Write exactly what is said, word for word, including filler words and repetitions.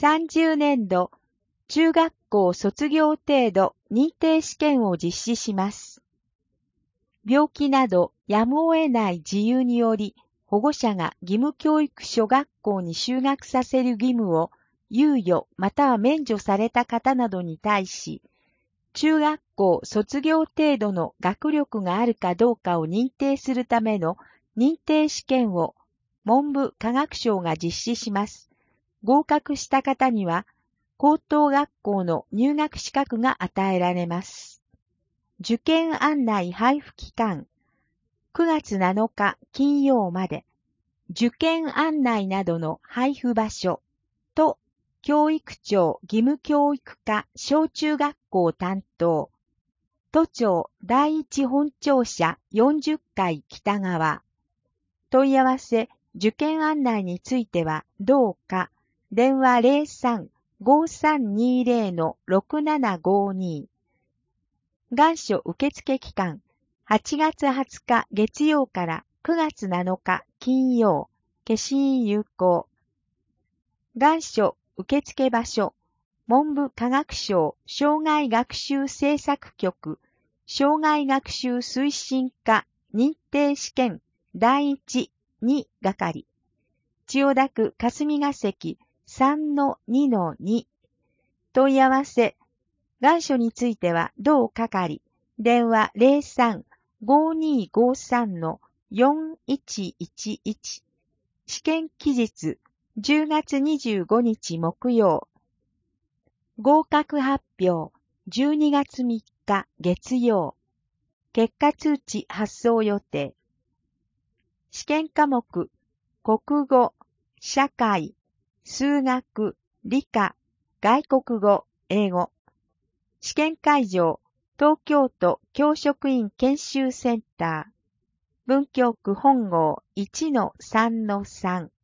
さんじゅうねんど中学校卒業程度認定試験を実施します。病気などやむを得ない自由により保護者が義務教育諸学校に就学させる義務を猶予または免除された方などに対し、中学校卒業程度の学力があるかどうかを認定するための認定試験を文部科学省が実施します。合格した方には高等学校の入学資格が与えられます。受験案内配布期間、くがつなのか金曜まで、受験案内などの配布場所と教育庁義務教育課小中学校担当、都庁第一本庁舎よんじゅっかい北側。問い合わせ、受験案内についてはどうか、電話 ゼロさん ごさんにゼロ のろくななごに。願書受付期間、はちがつはつか月曜からくがつなのか金曜、消印有効。願書受付場所、文部科学省障害学習政策局、障害学習推進課認定試験だいいち、に係。千代田区霞が関 さんのにのに。問い合わせ、願書については同係、電話 ゼロさん ごにごさん のよんいちいちいち。試験期日、じゅうがつにじゅうごにち木曜。合格発表、じゅうにがつみっか月曜。結果通知発送予定。試験科目、国語、社会、数学、理科、外国語、英語。試験会場、東京都教職員研修センター。文京区本郷 いちのさんのさん。